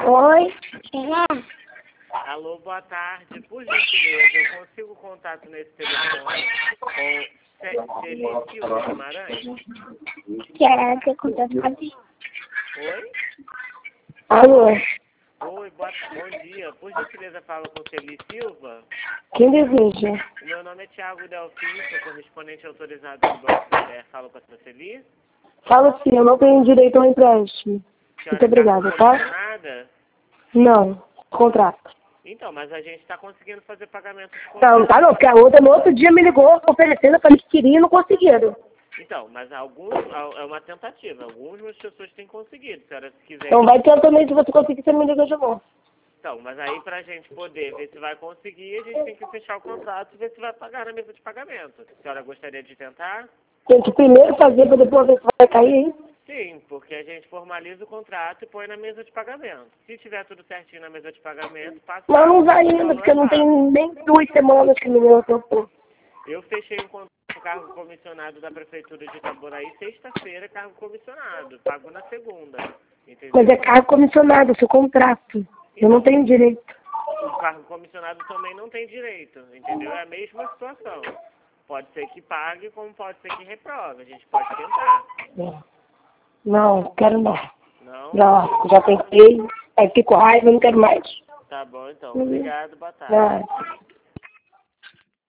Oi? Alô, boa tarde. Por gentileza, eu consigo contato nesse telefone com Celi Silva Guimarães? Quer ter contato comigo? Oi? Alô? Oi, bom dia. Por gentileza, fala com Celi Silva? Quem deseja? O meu nome é Thiago Delfim, sou correspondente autorizado do Banco Santander. Falo com a senhora Celi? Fala sim, eu não tenho direito ao empréstimo. Muito obrigada, tá? Nada? Não, contrato. Então, mas a gente está conseguindo fazer pagamento de Não, contrato. tá não, porque a outra no outro dia me ligou oferecendo para eles queriam e não conseguiram. Então, mas é uma tentativa. Algumas pessoas têm conseguido. Se a senhora quiser... Então vai tentando também, se você conseguir, você me liga de novo. Então, mas aí pra gente poder ver se vai conseguir, a gente tem que fechar o contrato e ver se vai pagar na mesa de pagamento. A senhora gostaria de tentar? Tem que primeiro fazer para depois ver se vai cair, hein? Sim, porque a gente formaliza o contrato e põe na mesa de pagamento. Se tiver tudo certinho na mesa de pagamento, passa... Mas não vai ainda, porque não tem nem 2 semanas que me deu tempo. Eu fechei um contrato com o cargo comissionado da Prefeitura de Itaboraí sexta-feira, cargo comissionado. Pago na segunda. Entendeu? Mas é cargo comissionado, seu contrato. Eu não tenho direito. O cargo comissionado também não tem direito, entendeu? É a mesma situação. Pode ser que pague, como pode ser que reprove. A gente pode tentar. Não, quero não. Não? Não, já tentei, aí fiquei com raiva, não quero mais. Tá bom, então. Obrigado, boa tarde. Não.